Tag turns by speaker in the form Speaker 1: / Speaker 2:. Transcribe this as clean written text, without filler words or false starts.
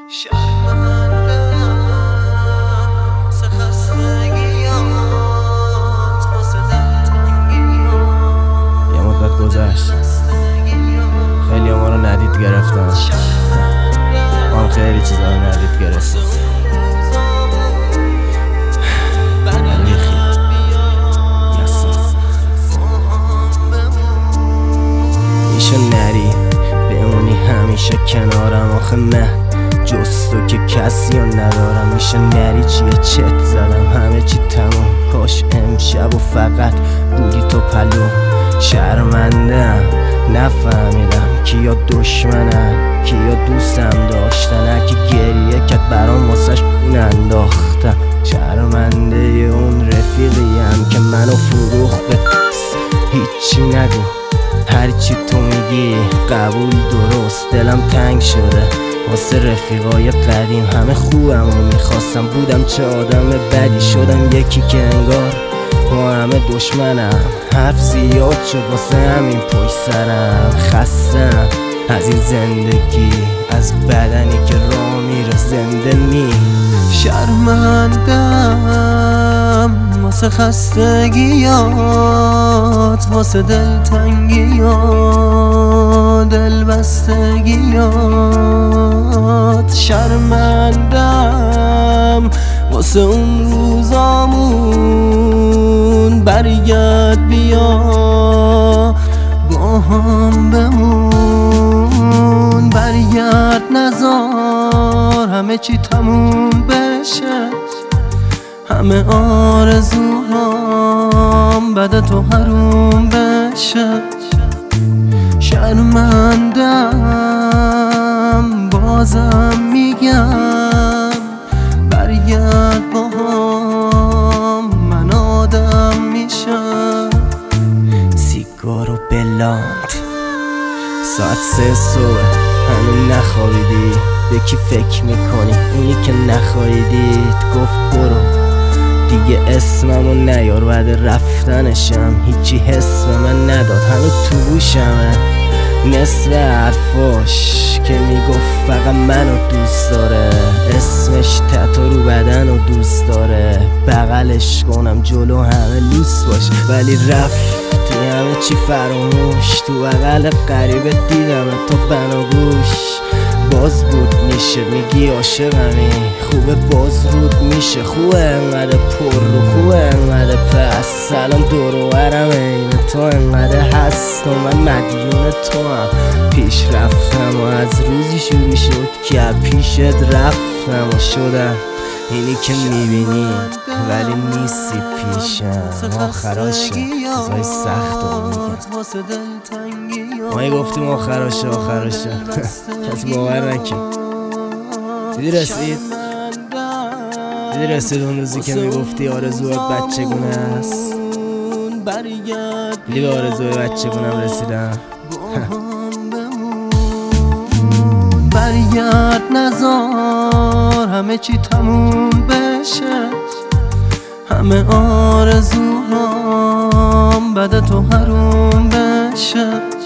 Speaker 1: شرمندم واسه خستگیات، واسه دلتنگیات.
Speaker 2: یه مدت گذشت خیلی ما رو ندید گرفتن، ما خیلی چیزا رو ندید گرفتن. میشه نری بمونی همیشه کنارم، آخه من جز تو که کسی رو ندارم. میشه نری چیه چت زدم همه چی تموم، کاش امشب و فقط بودی تو پلو. شرمندم نفهمیدم کیا دشمنن کیا دوستم داشتن، هرکی گریه کرد برام واسش اون انداختم. شرمنده اون رفیقیم که منو فروخت به هیچی نگو، هرچی تو میگی قبول درست. دلم تنگ شده واسه رفیقای قدیم، همه خوبم و میخواستم بودم چه آدم بدی. شدم یکی که انگار با همه دشمنم، حرف زیاد شد واسه همین پشت سرم. خستم از این زندگی، از بدنی که راه میره زنده نی.
Speaker 1: شرمندم واسه خستگیات، واسه دلتنگیات، دلبستگیات. شرمندم واسه اون روزامون، برگرد بیا با هم بمون. برگرد نذار همه چی تموم بشه، همه آرزوهام بعد تو حروم بشه. شرمندم بازم میگم برگرد با هم، من آدم میشم.
Speaker 2: سیگار و بلاند ساعت 3 صبح هنوز نخوابیدی، به کی فکر میکنی؟ اونی که نخوابیدید گفت برو دیگه اسممو نیار. بعد رفتنشم هیچی حس به من نداد، هنوز تو گوشمه نصف حرفاش که میگفت فقط منو دوست داره. اسمش تتو رو بدن و دوست داره، بغلش کنم جلو همه لوس باشه. ولی رفتی همه چی فراموش، تو بغل غریبه دیدم تو بناگوش. باز بود میشه میگی عاشقمی، خوبه باز رود میشه، خوبه انقدر پر رو، خوبه انقدر پس. سلام دور و برم این تو انقدر هست و من مدیون تو هم. پیش رفتم و از روزی شروع شد که پیشت رفتم و شدم اینی که میبینی ولی نیستی پیشم. آخراشه چیزای سخت رو میگم، ما گفتیم آخراشه کسی باور نکن. دیدی رسید اون روزی که میگفتی آرزوات بچگونه است. دیدی به آرزوی بچگونم رسیدم.
Speaker 1: برگرد نذار همه چی تموم بشه، همه آرزوهام بعد تو حروم بشه.